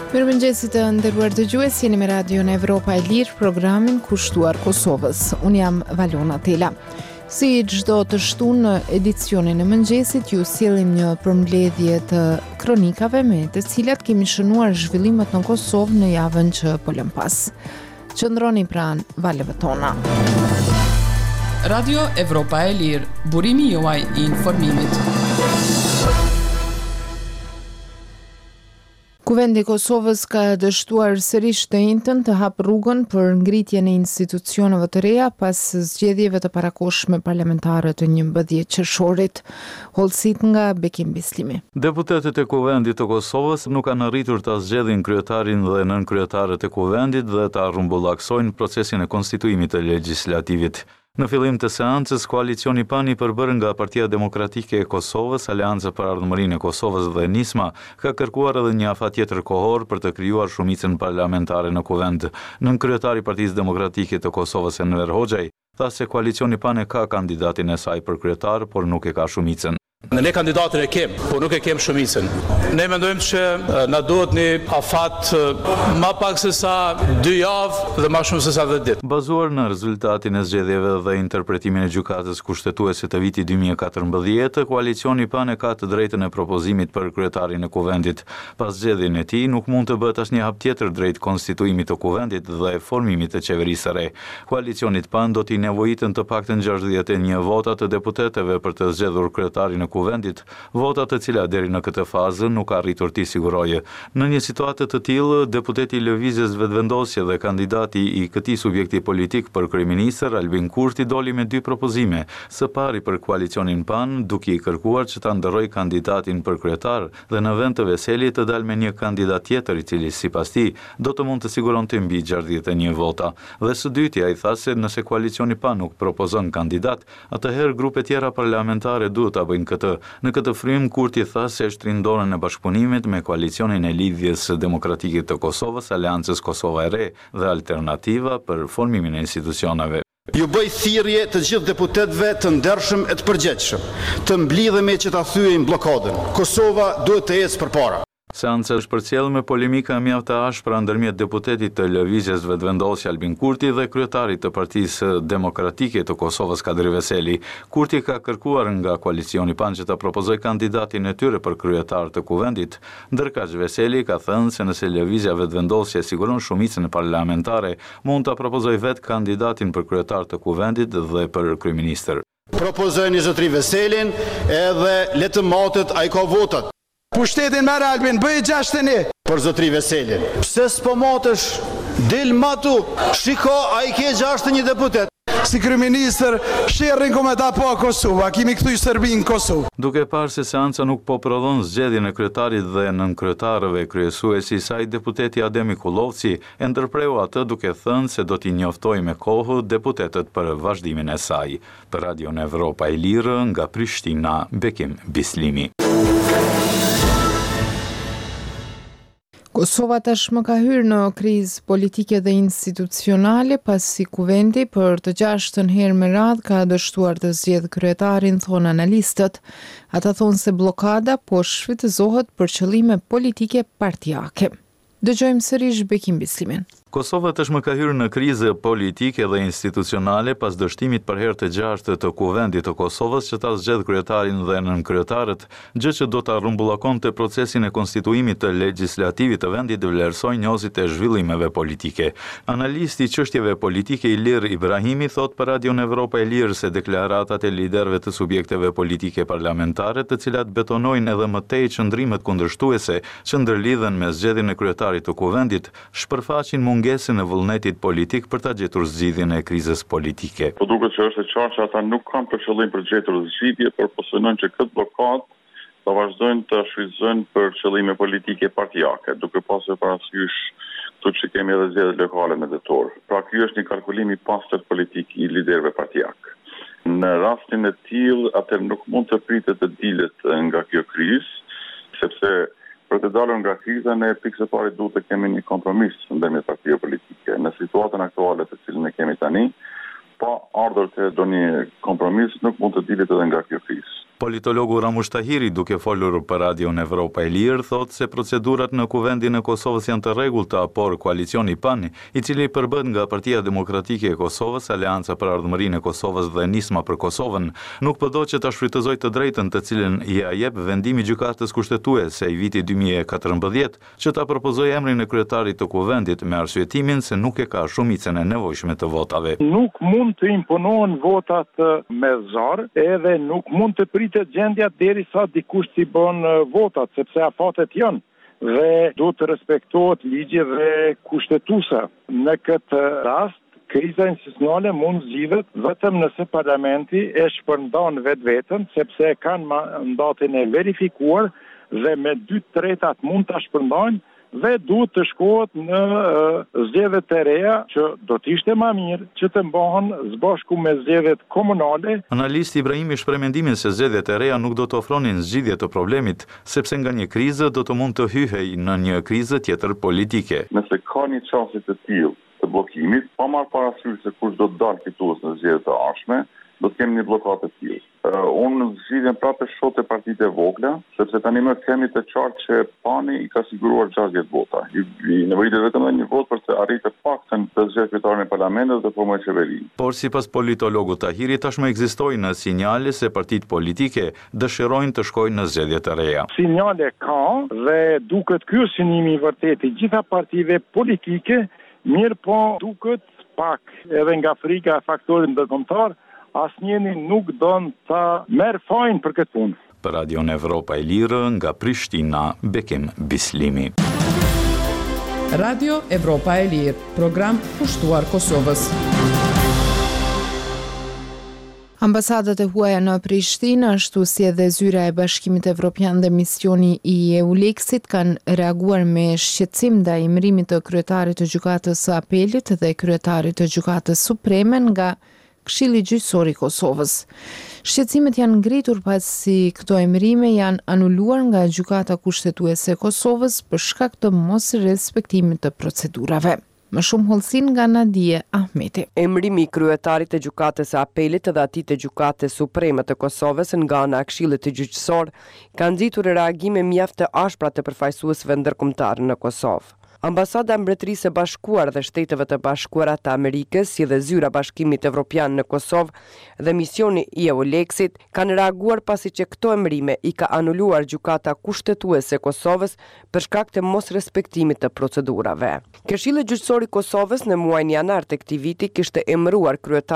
Mirëmëngjesit të nderuar dëgjues, jeni me Radion Evropa e Lirë, programin kushtuar Kosovës. Unë jam Valona Tela. Si çdo të shtunë në edicionin e mëngjesit, ju sjellim një përmbledhje të kronikave me të cilat kemi shënuar zhvillimet në Kosovë në javën që po lëm pas. Qëndroni pranë valeve tona. Radio Evropa e Lirë, burimi juaj I informimit. Kuvendi I Kosovës ka dështuar sërish të njëjtën të hap rrugën për ngritjen e institucioneve të reja pas zgjedhjeve të parakohshme parlamentare të 11 qershorit. Hollësit nga Bekim Bislimi. Deputetët e Kuvendit të Kosovës nuk kanë arritur ta zgjedhin kryetarin dhe nënkryetaret e Kuvendit dhe ta rrumbullaksojnë procesin e konstituimit të legjislativit. Në fillim të seancës, koalicioni PAN I përbërë nga Partia Demokratike e Kosovës, Aleanca për Ardhmërinë e Kosovës dhe Nisma, ka kërkuar edhe një afat tjetër kohor për të krijuar shumicën parlamentare në Kuvend. Nënkryetari I Partisë Demokratike të Kosovës, Enver Hoxhaj, tha se koalicioni PAN e ka kandidatin e saj për kryetar, por nuk e ka shumicën. Ne kandidatin e kem, por nuk e kem shumicën. Ne mendojmë që na duhet një afat më pak se sa 2 javë dhe më shumë se sa 10 ditë. Bazuar në rezultatin e zgjedhjeve dhe interpretimin e gjykatës kushtetuese të vitit 2014, koalicioni PAN e ka të drejtën e propozimit për kryetarin e Kuvendit. Pas zgjedhjen e tij, nuk mund të bëhet asnjë hap tjetër drejt konstituimit të Kuvendit dhe formimit të qeverisë së re. Koalicionit PAN do t'i nevojitën të paktën 61 vota të deputetëve për të zgjedhur kryetarin e Kuvendit, vota të cilat deri në këtë fazë nuk arritur t'i sigurojë. Në një situatë të tillë, deputeti I Lëvizjes Vetëvendosje dhe kandidati I këtij subjekti politik për kryeministër Albin Kurti doli me 2 propozime. Së pari për koalicionin PAN, duke I kërkuar që ta ndërrojë kandidatin për kryetar dhe në vend të Veselit të dalë me një kandidat tjetër I cili sipas tij do të mund të siguronte mbi 61 vota. Dhe së dyti ai tha se nëse koalicioni PAN nuk propozon kandidat, atëherë grupe tjera parlamentare duhet ta bëjnë këtë. Në këtë frym, Kurti tha se shtrin dorën e bashkëpunimit me koalicionin e Lidhjes Demokratike të Kosovës, Aleancës Kosova e Re dhe Alternativa për formimin e institucioneve. Ju bëj thirrje të gjithë deputetëve të ndershëm e të përgjegjshëm, të mblidhemi që ta thyejmë bllokadën. Kosova duhet të ecë përpara. Seanca është përcjellë me polemika mjaft të ashpra ndërmjet deputetit të Lëvizjes Vetëvendosje Albin Kurti dhe kryetarit të Partisë Demokratike të Kosovës Kadri Veseli. Kurti ka kërkuar nga koalicioni PAN që ta propozojë kandidatin e tyre për kryetar të Kuvendit, ndërkaq Veseli ka thënë se nëse Lëvizja Vetëvendosje siguron shumicën parlamentare, mund ta propozojë vetë kandidatin për kryetar të Kuvendit dhe për kryeministër. Propozojnë zotëri Veselin edhe le të matet ai ka votat. Pushtetin merr Albin, bëj 61. Për zotëri Veselin. Pse s'po matesh? Del matu, shiko, ai ke 61 deputet. Si kryeministër, sherrin komentar po Kosova, kemi kthy Serbinë në Kosovë. Duke parë se seanca nuk po prodhon zgjedhjen e kryetarit dhe nënkryetarëve, kryesuesi I saj deputeti Ademi Kullovci e ndërpreu atë duke thënë se do t'i njoftojë me kohë deputetët për vazhdimin e saj. Për Radion Evropa e Lirë nga Prishtina, Bekim Bislimi. Kosova tashmë ka hyrë në krizë politike dhe institucionale pasi Kuvendi për të 6-ën herë me radhë ka dështuar të zgjedhë kryetarin, thonë analistët. Ata thonë se bllokada po shfrytëzohet për qëllime politike partijake. Dëgjojmë sërish Bekim Bislimin. Kosova tashmë ka hyrë në krizë politike dhe institucionale pas dështimit për herë të 6 të Kuvendit të Kosovës që ta zgjedh kryetarin dhe nënkryetaret, gjë që do ta rrumbullakonte procesin e konstituimit të legjislativit të vendit vlerësoi njëzit e zhvillimeve politike. Analisti I çështjeve politike Ilir Ibrahimi thot për Radion Evropa e Lirë se deklaratat e liderëve të subjekteve politike parlamentare, të cilat betonojnë edhe më tej qëndrimet kundërshtuese që ndërlidhen me zgjedhjen e kryetarit të Kuvendit, shpërfaqin mungesën e vullnetit politik për ta gjetur zgjidhjen e krizës politike. Po duket që është e qartë që ata nuk kanë për qëllim për gjetur zgjidhje, por po synojnë që këtë blokadë ta vazhdojnë të shfrytëzojnë për qëllime politike partijake, duke pasur parasysh këtu që kemi edhe zgjedhjet lokale në tetor. Pra ky është një kalkulim I pastër politik I liderëve partijak. Në rastin e tillë, atë nuk mund të pritet të dilet nga kjo krizë, sepse për të dalur nga kriza, ne pikë së pari duhet të kemi një kompromis ndërmjet partive politike. Në situatën aktuale të cilën e kemi tani, pa ardhur të ndonjë kompromis, nuk mund të dilet edhe nga kjo krizë. Politologu Ramush Tahiri, duke folur për Radion Evropa e Lirë, thotë se procedurat në kuvendin e Kosovës janë të rregullta, por koalicioni PAN, i cili përbën nga Partia Demokratike e Kosovës, Aleanca për Ardhmërinë e Kosovës dhe Nisma për Kosovën, nuk po do që ta shfrytëzojë të drejtën të cilën ia jep vendimi i gjykatës kushtetuese i vitit 2014, që ta propozojë emrin e kryetarit të kuvendit me arsyetimin se nuk e ka shumicën e nevojshme të votave. Nuk mund të imponohen votat me zor, edhe nuk mund të pritet gjendja derisa dikush t'i bën votat, sepse afatet janë dhe do të respektohet ligji dhe kushtetuesa. Në këtë rast, kriza institucionale mund zgjidhet vetëm nëse parlamenti e shpërndan vetveten, sepse e kanë mandatin e verifikuar dhe me 2/3 mund ta shpërndajnë dhe duhet të shkohet në zgjedhjet e reja që do të ishte më mirë që të mbahen së bashku me zgjedhjet komunale. Analisti Ibrahimi shpreh mendimin se zgjedhjet e reja nuk do të ofronin zgjidhje të problemit, sepse nga një krizë do të mund të hyhej në një krizë tjetër politike. Nëse ka një çështje të tillë të bllokimit, pa marrë parasysh se kush do të dalë fitues në zgjedhjet e ardhshme, do të kemi një blokadë të tillë. Unë zgjidhem prapë shoh të partitë e vogla, sepse tani më kemi të qartë që PAN i ka siguruar 60 vota. I nevojitet vetëm një votë për të arritur paktën të zgjedhë kryetarin e parlamentit dhe formojë qeverinë. Por sipas politologut Tahiri, tashmë ekzistojnë sinjale se partitë politike dëshirojnë të shkojnë në zgjedhje të reja. Sinjale ka dhe duket ky synimi i vërtetë i gjitha partive politike, mirë po duket pak edhe nga frika e faktorit ndërkombëtar, asnjëri nuk don ta merr fajin për këtë punë. Për Radion Evropa e Lirë, nga Prishtina, Bekim Bislimi. Radio Evropa e Lirë, program kushtuar Kosovës. Ambasadat e huaja në Prishtinë, ashtu si edhe zyra e Bashkimit Evropian dhe misioni i EULEX-it kanë reaguar me shqetësim ndaj emërimit të kryetarit të gjykatës së apelit dhe kryetarit të gjykatës supreme nga Këshilli Gjyqësor i Kosovës. Shqetësimet janë ngritur pasi këto emërime janë anuluar nga Gjykata Kushtetuese e Kosovës për shkak të mos respektimit të procedurave. Më shumë hollësin nga Nadije Ahmeti. Emërimi i kryetarit të gjykatës së apelit dhe atij të gjykatës supreme të Kosovës nga ana e Këshillit të Gjyqësor ka nxitur reagime mjaft të ashpra të përfaqësuesve ndërkombëtar në Kosovë. Ambasada e Mbretërisë së Bashkuar dhe Shteteve të Bashkuara të Amerikës, si dhe zyra Bashkimit Evropian në Kosovë dhe misioni i EULEX-it kanë reaguar pasi që këto emërime i ka anuluar Gjykata Kushtetuese e Kosovës për shkak të mos respektimit të procedurave. Këshilli Gjyqësor i Kosovës në muajin janar të këtij viti kishte emëruar kryetarin